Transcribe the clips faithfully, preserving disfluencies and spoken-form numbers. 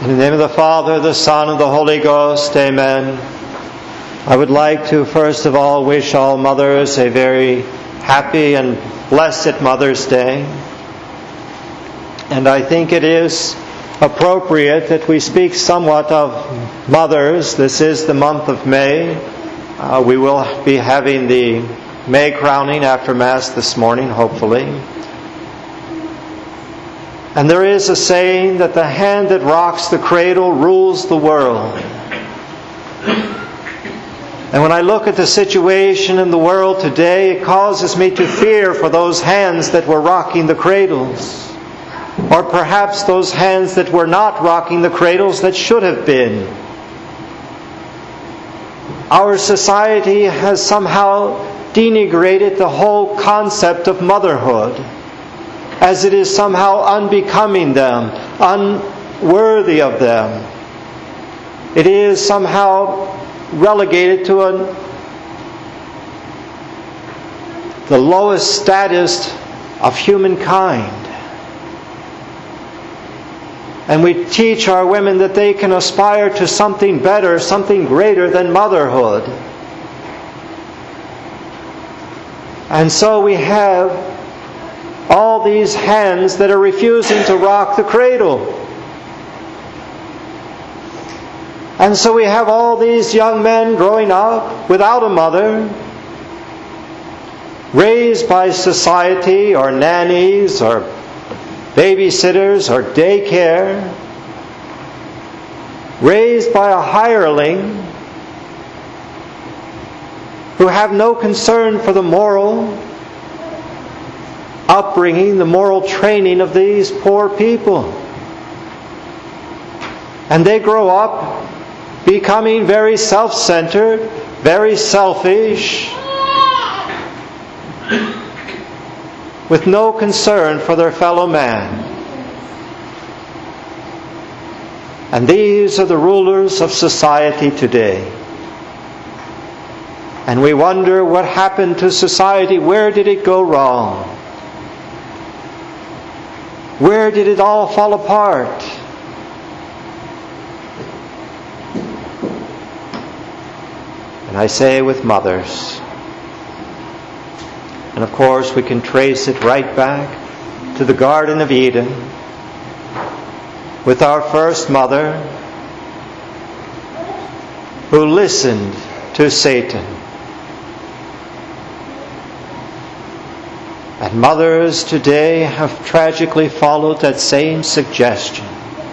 In the name of the Father, the Son, and the Holy Ghost, amen. I would like to first of all wish all mothers a very happy and blessed Mother's Day. And I think it is appropriate that we speak somewhat of mothers. This is the month of May. Uh, we will be having the May crowning after Mass this morning, hopefully. And there is a saying that the hand that rocks the cradle rules the world. And when I look at the situation in the world today, it causes me to fear for those hands that were rocking the cradles. Or perhaps those hands that were not rocking the cradles that should have been. Our society has somehow denigrated the whole concept of motherhood, as it is somehow unbecoming them, unworthy of them. It is somehow relegated to a, the lowest status of humankind. And we teach our women that they can aspire to something better, something greater than motherhood. And so we have all these hands that are refusing to rock the cradle. And so we have all these young men growing up without a mother, raised by society or nannies or babysitters or daycare, raised by a hireling who have no concern for the moral upbringing, the moral training of these poor people. And they grow up becoming very self-centered, very selfish, with no concern for their fellow man. And these are the rulers of society today. And we wonder what happened to society. Where did it go wrong? Where did it all fall apart? And I say with mothers. And of course we can trace it right back to the Garden of Eden with our first mother who listened to Satan. And mothers today have tragically followed that same suggestion.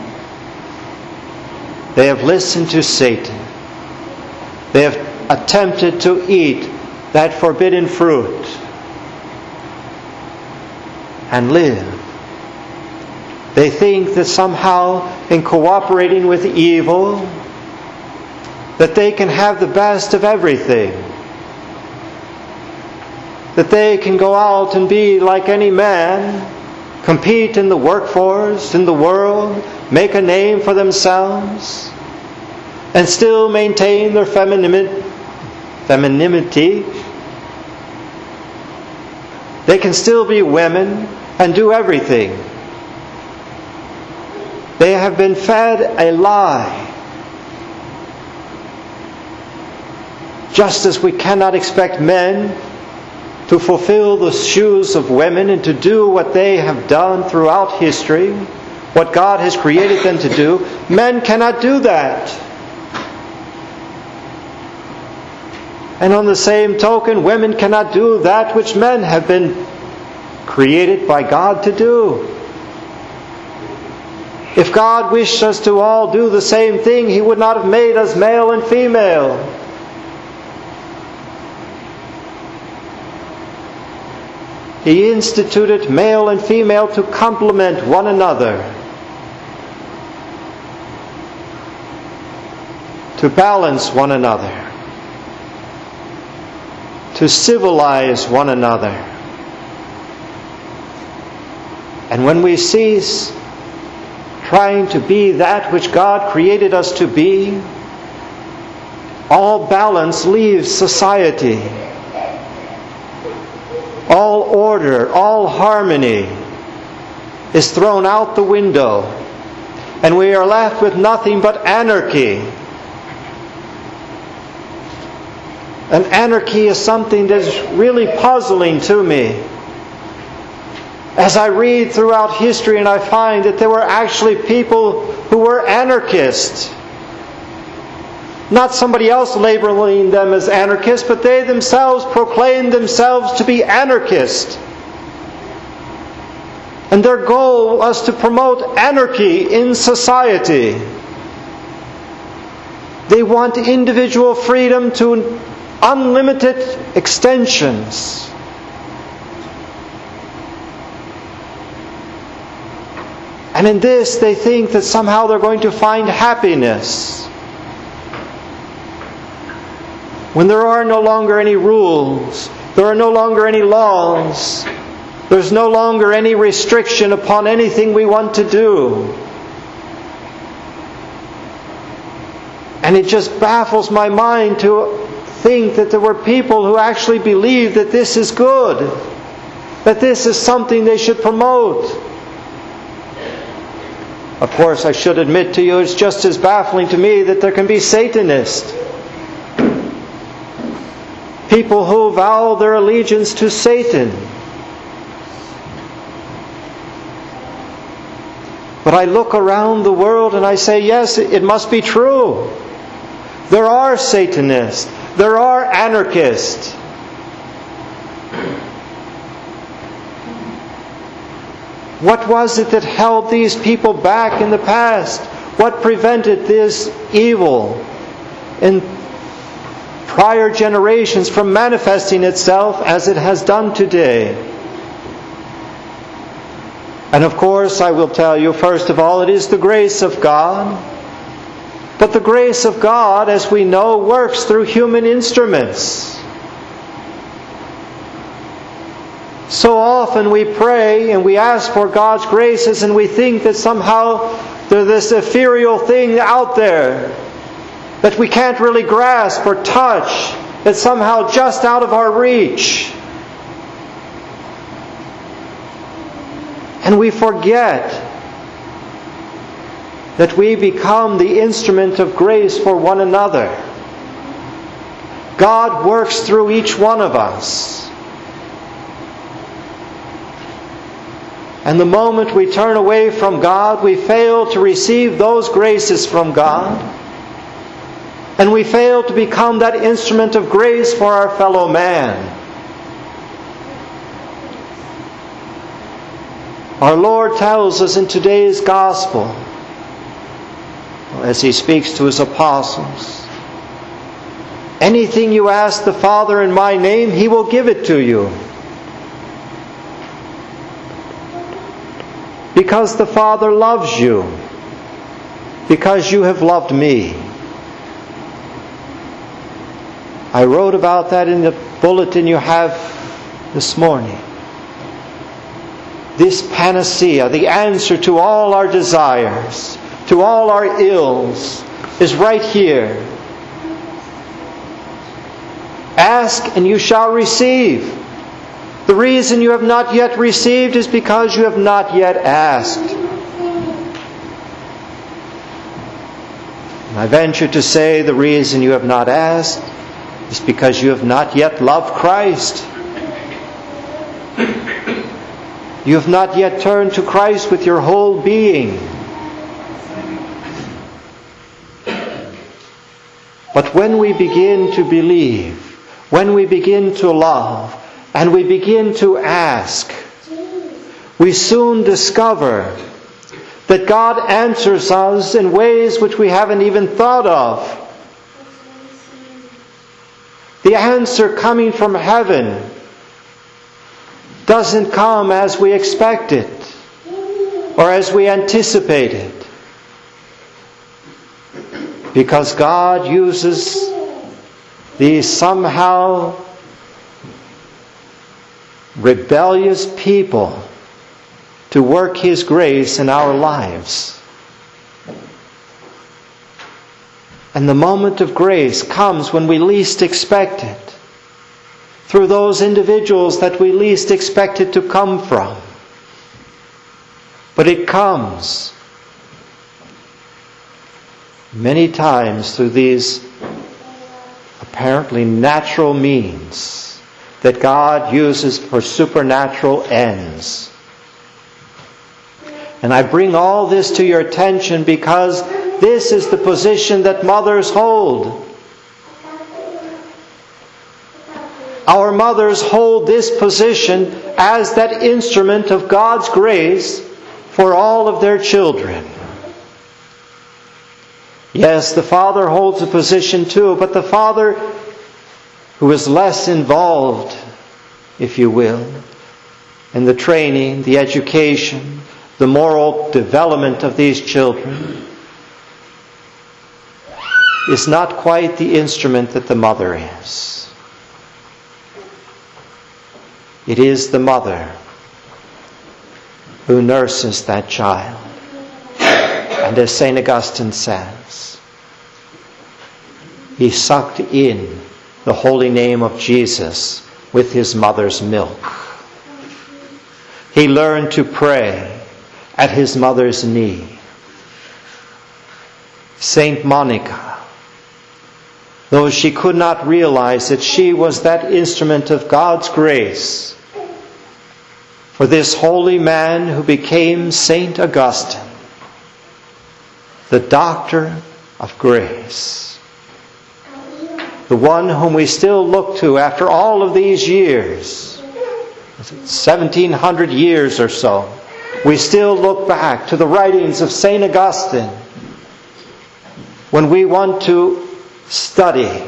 They have listened to Satan. They have attempted to eat that forbidden fruit and live. They think that somehow in cooperating with evil that they can have the best of everything. That they can go out and be like any man, compete in the workforce, in the world, make a name for themselves, and still maintain their femininity. femininity. They can still be women and do everything. They have been fed a lie. Just as we cannot expect men to fulfill the shoes of women and to do what they have done throughout history, what God has created them to do, men cannot do that. And on the same token, women cannot do that which men have been created by God to do. If God wished us to all do the same thing, He would not have made us male and female. He instituted male and female to complement one another, to balance one another, to civilize one another. And when we cease trying to be that which God created us to be, all balance leaves society. All order, all harmony is thrown out the window. and we are left with nothing but anarchy. And anarchy is something that is really puzzling to me. As I read throughout history and I find that there were actually people who were anarchists. Not somebody else labeling them as anarchists, but they themselves proclaimed themselves to be anarchists. And their goal was to promote anarchy in society. They want individual freedom to unlimited extensions. And in this they think that somehow they're going to find happiness. When there are no longer any rules, there are no longer any laws, there's no longer any restriction upon anything we want to do. And it just baffles my mind to think that there were people who actually believed that this is good, that this is something they should promote. Of course, I should admit to you, it's just as baffling to me that there can be Satanists. People who vow their allegiance to Satan. But I look around the world and I say, yes, it must be true. There are Satanists. There are anarchists. What was it that held these people back in the past? What prevented this evil in prior generations from manifesting itself as it has done today? And of course, I will tell you, first of all, it is the grace of God. But the grace of God, as we know, works through human instruments. So often we pray and we ask for God's graces and we think that somehow there's this ethereal thing out there that we can't really grasp or touch, that's somehow just out of our reach. And we forget that we become the instrument of grace for one another. God works through each one of us. And the moment we turn away from God, we fail to receive those graces from God. And we fail to become that instrument of grace for our fellow man. Our Lord tells us in today's Gospel, as He speaks to His apostles, anything you ask the Father in my name, He will give it to you. Because the Father loves you. Because you have loved me. I wrote about that in the bulletin you have this morning. This panacea, the answer to all our desires, to all our ills, is right here. Ask and you shall receive. The reason you have not yet received is because you have not yet asked. And I venture to say the reason you have not asked is because you have not yet loved Christ. You have not yet turned to Christ with your whole being. But when we begin to believe, when we begin to love, and we begin to ask, we soon discover that God answers us in ways which we haven't even thought of. The answer coming from heaven doesn't come as we expect it or as we anticipate it. Because God uses these somehow rebellious people to work His grace in our lives. And the moment of grace comes when we least expect it, through those individuals that we least expect it to come from. But it comes. many times through these apparently natural means that God uses for supernatural ends. And I bring all this to your attention because this is the position that mothers hold. Our mothers hold this position as that instrument of God's grace for all of their children. Yes, the father holds a position too, but the father who is less involved, if you will, in the training, the education, the moral development of these children, is not quite the instrument that the mother is. It is the mother who nurses that child. And as Saint Augustine says, he sucked in the holy name of Jesus with his mother's milk. He learned to pray at his mother's knee. Saint Monica, though she could not realize that she was that instrument of God's grace for this holy man who became Saint Augustine, the doctor of grace, the one whom we still look to after all of these years, seventeen hundred years or so, we still look back to the writings of Saint Augustine when we want to study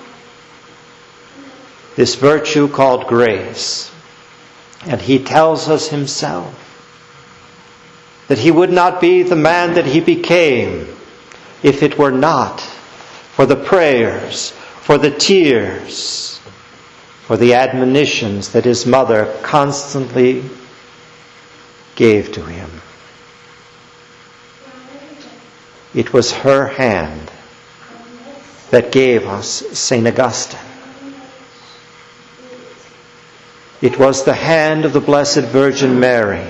this virtue called grace. And he tells us himself that he would not be the man that he became if it were not for the prayers, for the tears, for the admonitions that his mother constantly gave to him. It was her hand that gave us Saint Augustine. It was the hand of the Blessed Virgin Mary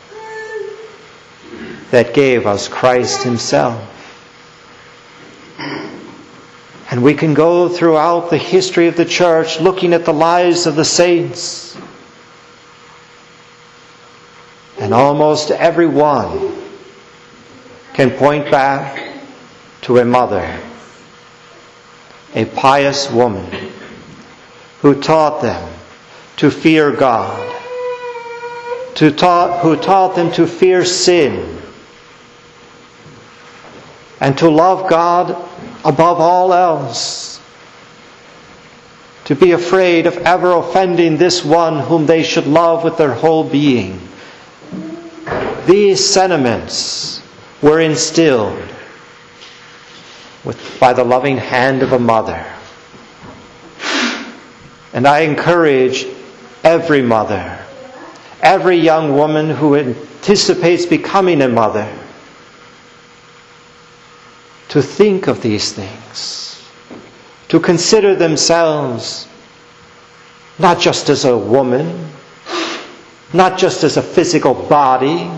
that gave us Christ himself. And we can go throughout the history of the Church looking at the lives of the saints. And almost every one can point back to a mother, a pious woman who taught them to fear God, to taught, who taught them to fear sin, and to love God above all else, to be afraid of ever offending this one whom they should love with their whole being. These sentiments were instilled with, by the loving hand of a mother. And I encourage every mother, every young woman who anticipates becoming a mother, to think of these things, to consider themselves not just as a woman, not just as a physical body,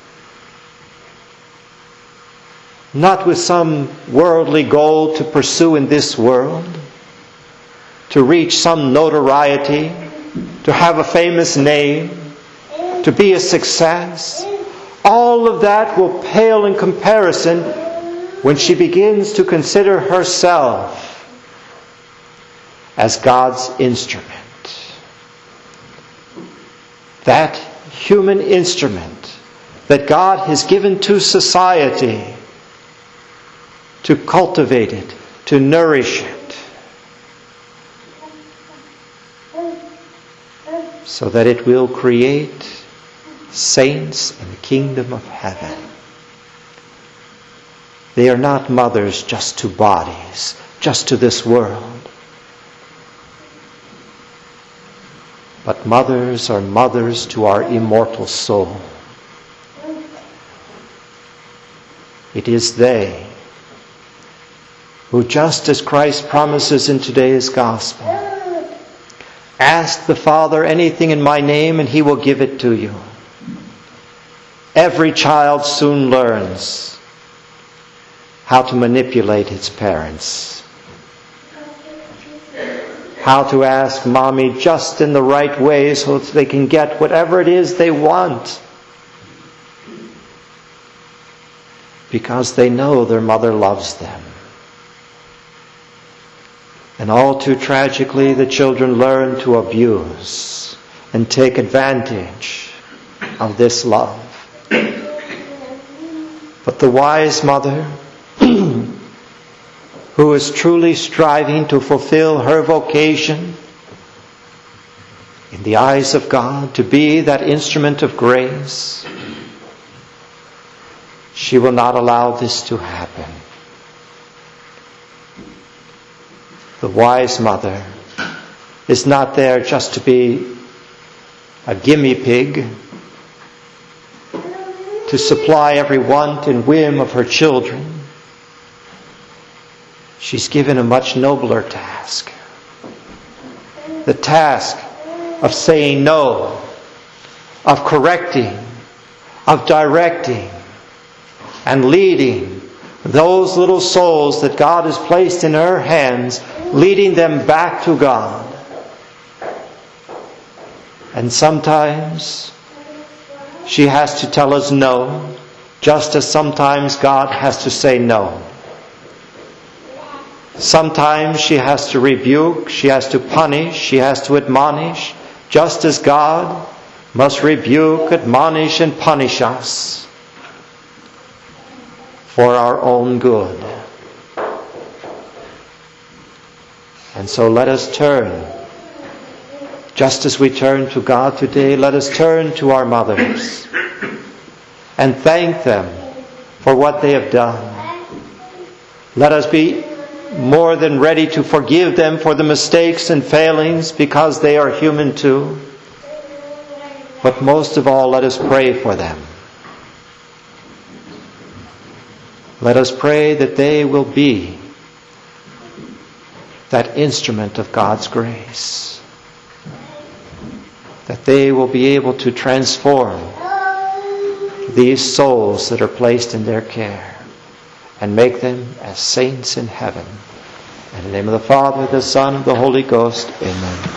not with some worldly goal to pursue in this world, to reach some notoriety, to have a famous name, to be a success. All of that will pale in comparison when she begins to consider herself as God's instrument. That human instrument that God has given to society to cultivate it, to nourish it, so that it will create saints in the kingdom of heaven. They are not mothers just to bodies, just to this world. But mothers are mothers to our immortal soul. It is they who, just as Christ promises in today's gospel, ask the Father anything in my name and He will give it to you. Every child soon learns how to manipulate its parents, how to ask mommy just in the right way so that they can get whatever it is they want, because they know their mother loves them. And all too tragically, the children learn to abuse and take advantage of this love. But the wise mother, who is truly striving to fulfill her vocation in the eyes of God, to be that instrument of grace, she will not allow this to happen. The wise mother is not there just to be a gimme pig, to supply every want and whim of her children. She's given a much nobler task. The task of saying no, of correcting, of directing, and leading those little souls that God has placed in her hands, leading them back to God. And sometimes she has to tell us no, just as sometimes God has to say no. Sometimes she has to rebuke, she has to punish, she has to admonish, just as God must rebuke, admonish, and punish us for our own good. And so let us turn, just as we turn to God today, let us turn to our mothers and thank them for what they have done. Let us be more than ready to forgive them for the mistakes and failings, because they are human too. But most of all, let us pray for them. Let us pray that they will be that instrument of God's grace, that they will be able to transform these souls that are placed in their care and make them as saints in heaven. In the name of the Father, the Son, and the Holy Ghost, amen.